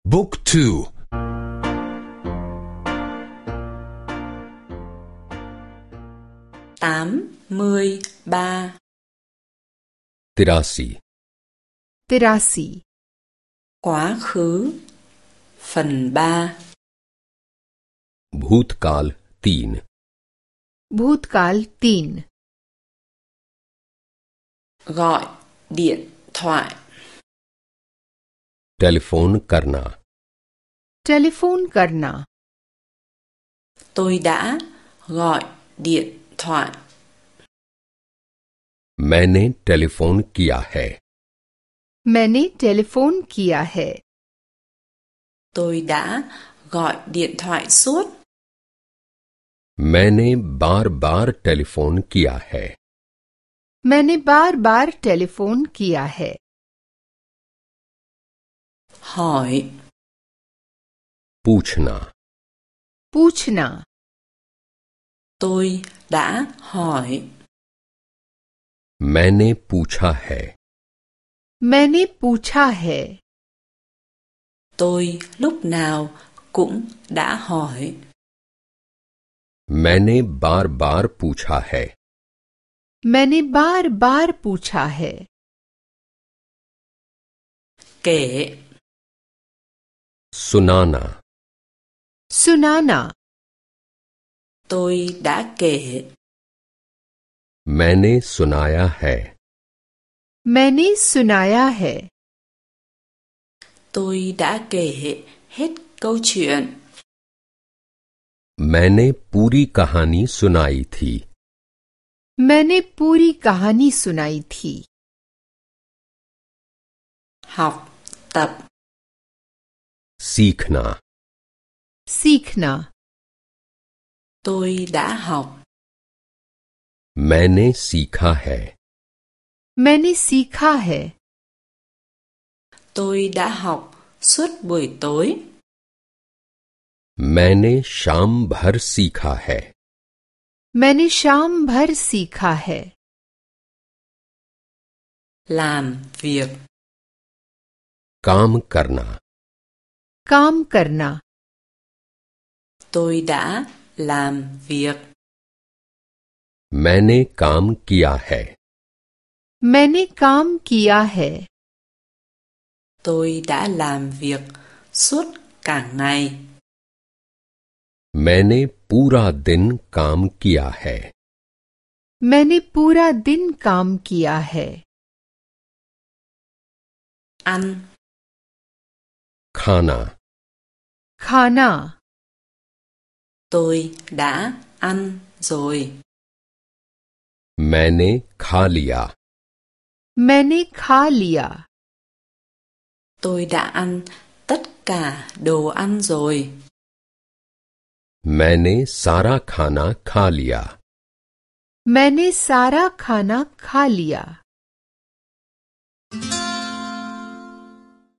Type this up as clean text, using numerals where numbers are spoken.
บุ๊กทู83 83 83 Quá khứ phần 3 भूतकाल 3 भूतकाल 3 Gọi điện thoại telephone करना टेलीफोन करना Tôi đã gọi điện thoại मैंने टेलीफोन किया है मैंने टेलीफोन किया है Tôi đã gọi điện thoại suốt मैंने बार-बार टेलीफोन किया है मैंने बार-बार टेलीफोन किया है hỏi पूछना पूछना Tôi đã hỏi मैंने पूछा है मैंने पूछा है Tôi lúc nào cũng đã hỏi मैंने बार-बार पूछा है मैंने बार-बार पूछा है kể सुनाना सुनाना Tôi đã kể मैंने सुनाया है मैंने सुनाया है Tôi đã kể hết câu chuyện मैंने पूरी कहानी सुनाई थी मैंने पूरी कहानी सुनाई थी học tập सीखना सीखना Tôi đã học मैंने सीखा है मैंने सीखा है Tôi đã học suốt buổi tối मैंने शाम भर सीखा है मैंने शाम भर सीखा है làm việc काम करना काम करना Tôi đã làm việc मैंने काम किया है मैंने काम किया है Tôi đã làm việc suốt cả ngày मैंने पूरा दिन काम किया है मैंने पूरा दिन काम किया है ăn खाना खाना Tôi đã ăn rồi मैंने खा लिया मैंने खा लिया Tôi đã ăn tất cả đồ ăn rồi मैंने सारा खाना खा लिया मैंने सारा खाना खा लिया